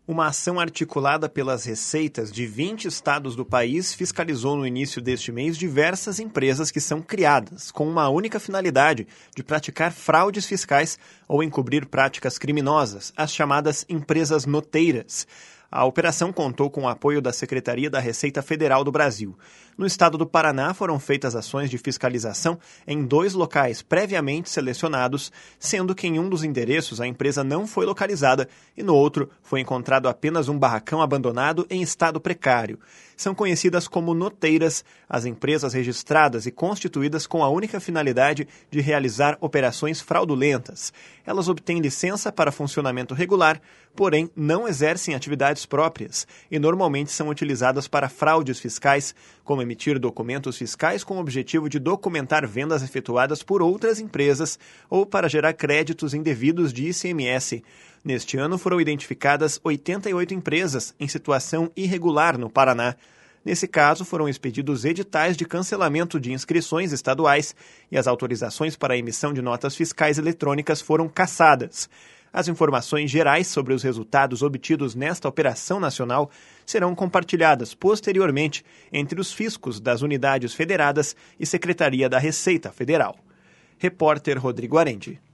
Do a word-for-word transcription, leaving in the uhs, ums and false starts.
Uma ação articulada pelas receitas de vinte estados do país fiscalizou no início deste mês diversas empresas que são criadas com uma única finalidade de praticar fraudes fiscais ou encobrir práticas criminosas, as chamadas empresas noteiras. A operação contou com o apoio da Secretaria da Receita Federal do Brasil. No estado do Paraná foram feitas ações de fiscalização em dois locais previamente selecionados, sendo que em um dos endereços a empresa não foi localizada e no outro foi encontrado apenas um barracão abandonado em estado precário. São conhecidas como noteiras as empresas registradas e constituídas com a única finalidade de realizar operações fraudulentas. Elas obtêm licença para funcionamento regular, porém não exercem atividades próprias e normalmente são utilizadas para fraudes fiscais, como emitir documentos fiscais com o objetivo de documentar vendas efetuadas por outras empresas ou para gerar créditos indevidos de I C M S. Neste ano foram identificadas oitenta e oito empresas em situação irregular no Paraná. Nesse caso, foram expedidos editais de cancelamento de inscrições estaduais e as autorizações para a emissão de notas fiscais eletrônicas foram cassadas. As informações gerais sobre os resultados obtidos nesta operação nacional serão compartilhadas posteriormente entre os fiscos das unidades federadas e Secretaria da Receita Federal. Repórter Rodrigo Arendi.